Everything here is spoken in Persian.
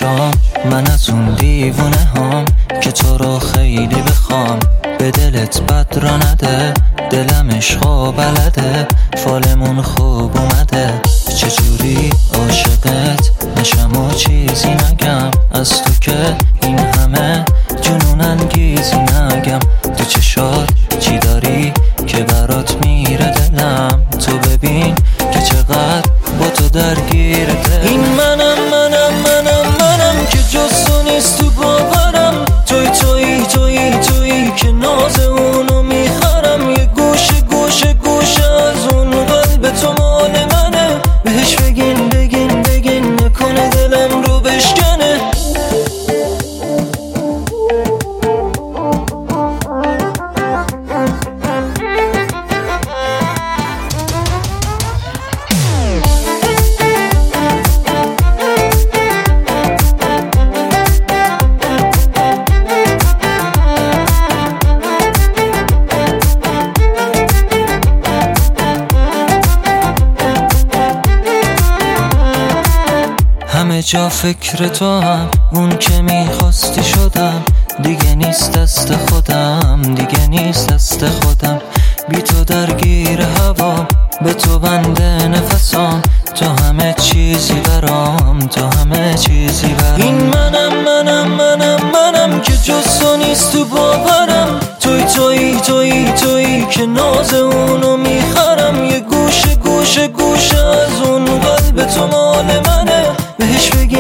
چشام، من از اون دیوونه هام که تو رو خیلی بخوام. به دلت بد را نده، دلم عشقا بلده، فالمون خوب اومده. چجوری عاشقت نشم و چیزی نگم، از تو که این همه جنون انگیزی نگم. تو چشات چی داری که برات میره دلم، تو ببین که چقدر با تو درگیره دل. این منم که جز تو نیست تو باورم، تویی که ناز اونو میخرم. یه گوشه از اون قلب تو مال منه، بهش بگین نکنه دلم رو بشکنه. همه جا فکر تو هم، اون که میخواستی شدم. دیگه نیست دست خودم، بی تو درگیر هوا، به تو بنده نفسام. تو همه چیزی برام. این منم که جز تو نیست تو باورم، تویی که ناز اونو میخرم. یه گوشه از اون قلب تو مال منه، بهش بگی